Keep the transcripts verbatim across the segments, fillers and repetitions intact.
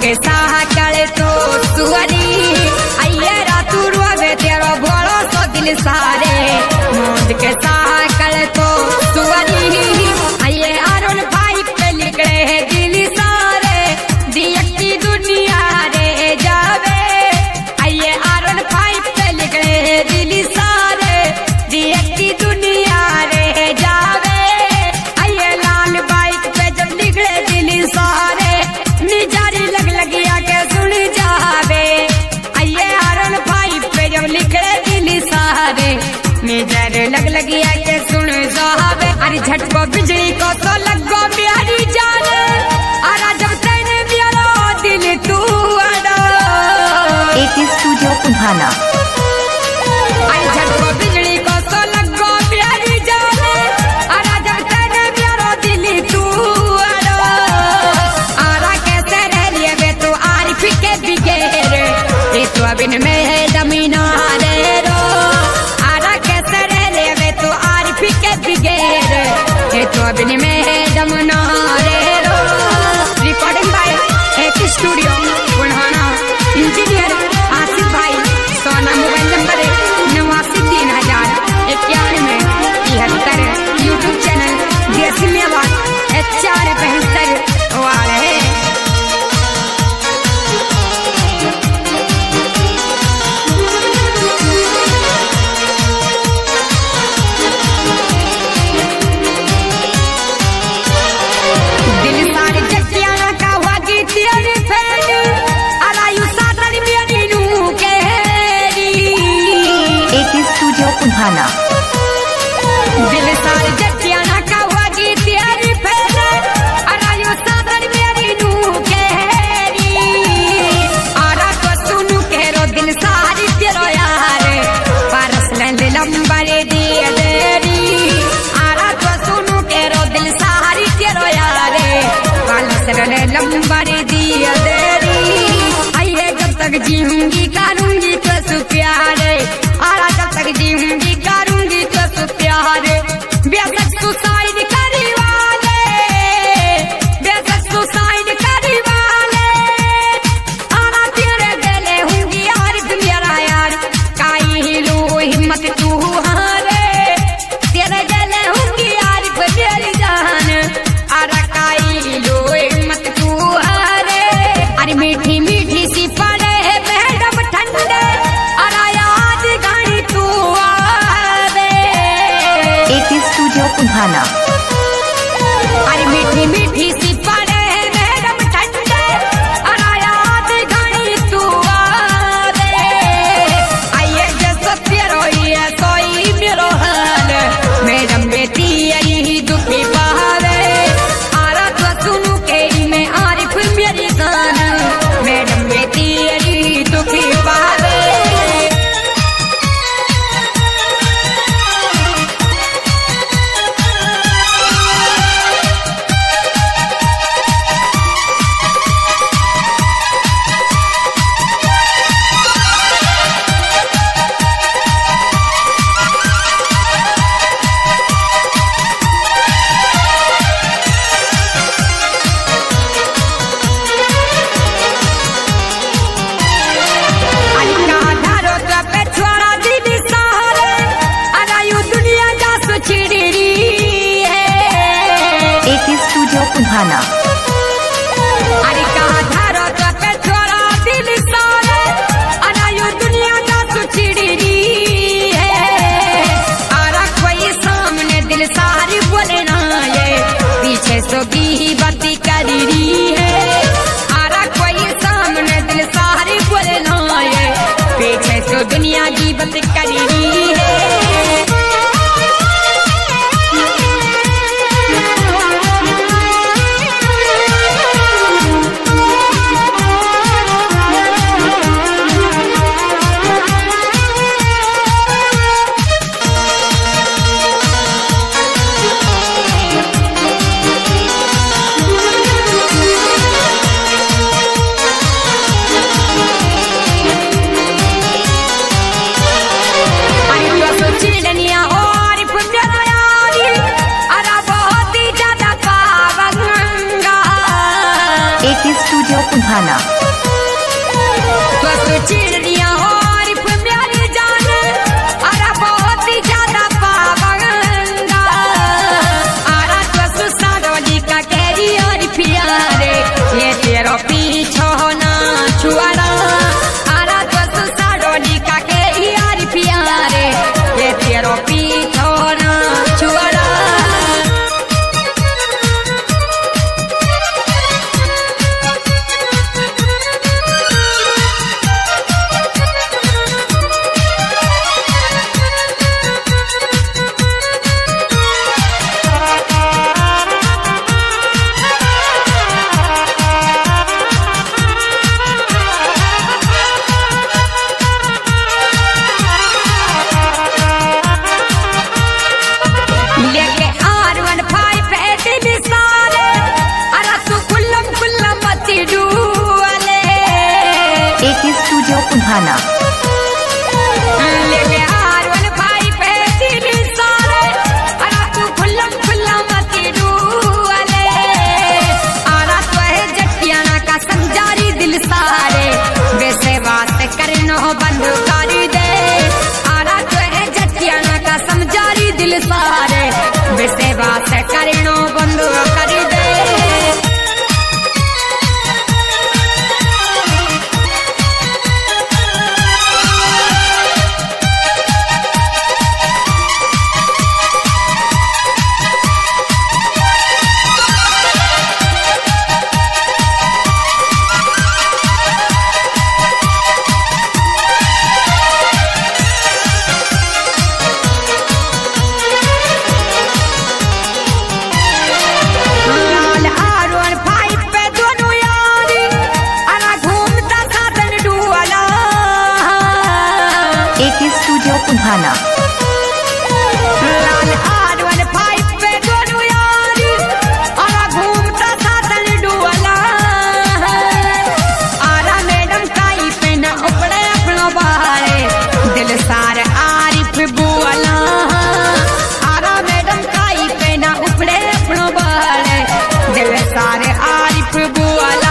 के साह करे तो सुअरी आइए रातू रोवे तेरो भोलो सो दिल सारे मोद के साह करे तो सुअरी आइए अरुण भाई पे लिखड़े दिल सारे दियकी दुनिया रे जावे आइए अरुण भाई पे लिखड़े दिल सारे दियकी दुनिया रे जावे आइए लाल बाइक पे जब लिखड़े दिल सारे निजारी लग लगिया के सुन जावे आइए अरुण भाई पे जब लिखड़े दिल सारे निजारी लग लगिया के सुन जावे अरे झटको बिजली को तो लगो प्यारी जान अरे जब तेने मेरा दिल तू अड़ा एक स्टूडियो कुम्हाना अरे झटको बिजली को तो लगो प्यारी जान अरे जब तेने मेरा दिल तू अड़ा आरा कैसे रह लिए वे तो आरिफ के बिगेर ये तो अबिन में है दमीना रे रो आरा कैसे रह लिए वे तो आरिफ के बिगेर ये तो अबिन में है दमना रे रो रिकॉर्डिंग बाय एक स्टूडियो बुढ़ाना इंजीनियर आसिफ भाई सोना मोबाइल नंबर नवासी तीन हजार इक्यानवे तिहत्तर यूट्यूब चैनल जैसमियाबाद चार बहत्तर वाले दिल सारे जटियाना का हुआ गीत तेरे फैन अरायु सादर मेरी नू केरी एक स्टूडियो कुम्हाना दिल सारे जटियाना का हुआ गीत तेरे फैन अरायु सादर मेरी नू केरी आरा तो सुनु केरो दिल सारी तेरो यार पारस लेंदे लंबरे दिए देरी आरा तो सुनु केरो दिल सारी तेरो यार पारस लेंदे लंबरे दिए देरी आइए जब तक जीऊंगी करूंगी तो सु प्यारे आरा जब तक जीऊंगी करूंगी तो सु प्यारे बेशक सुसाइड करी वाले बेशक सुसाइड करी वाले आरा तेरे गले होंगी यार मेरा यार काई हिलू हिम्मत तू हारे तेरे गले होंगी यार मेरी जान आरा काई हिलू हिम्मत तू हारे अरे मीठी मीठी सी पड़े है मैडम ठंडे अरा याद गाड़ी तू आवे एक स्टूडियो कुम्हाना अरे मीठी मीठी सी पड़े है मैडम ठंडे अरा याद गाड़ी तू आवे आइए जैसा तेरो ये सोई मेरो हाल मैडम बेटी यही दुखी बहावे आरा तो सुनू के मैं आरिफ मेरी जान मैडम बेटी यही दुखी बहावे अरे कहाँ धारो तो पे छोड़ा दिल सहारे अरायु दुनिया जा सुचिड़ी है एक स्टूडियो कुम्हाना अरे कहाँ धारो तो पे छोड़ा दिल सहारे अरायु दुनिया जा सुचिड़ी है आरा कोई सामने दिल सारी बोले ना ये पीछे सो की बाती करी है आरा कोई सामने दिल सारी बोले ना ये पीछे सो दुनिया की बात करी है उन्हाना लेके आरवन भाई पे दिल सारे अरा तू खुल्लम खुल्ला मती डूले आरा तो है जटियाना का समझारी दिल सारे वैसे बात करनो बंद कर दे आरा तो है जटियाना का समझारी दिल सारे वैसे बात करनो बंद कर दे उन्हाना लाल आरवन फाइव पे दोनों यारी आरा घूमता साधन डुअला आरा मैडम काई पे न उपड़े अपनो बारे दिल सार आरिफ बुअला आरा मैडम काई पे न उपड़े अपनो बारे दिल सार आरिफ बुअला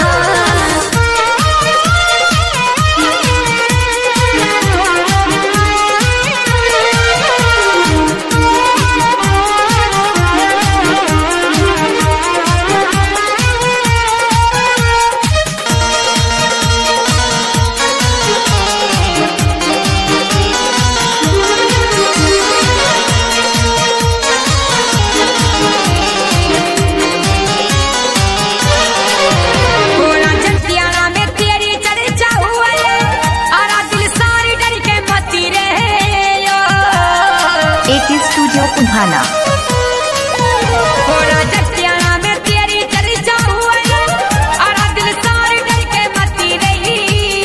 उन्हाना थोड़ा जटियाना में तेरी चर्चा हुई आरा दिल सारी डर के मती रही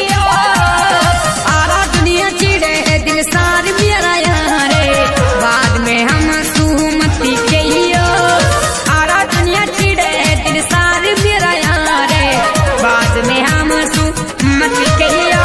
आरा दुनिया चिड़े है दिल सारी मेरा यारे बाद में हम सुमती कहियो आरा दुनिया चिड़े है दिल सारी मेरा यारे बाद में हम सुमती कहियो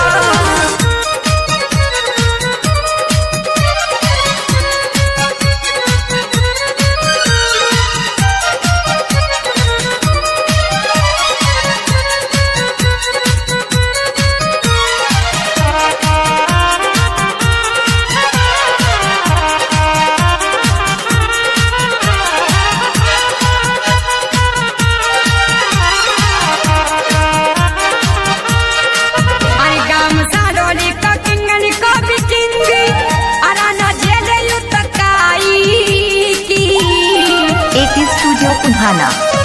उन्हाना।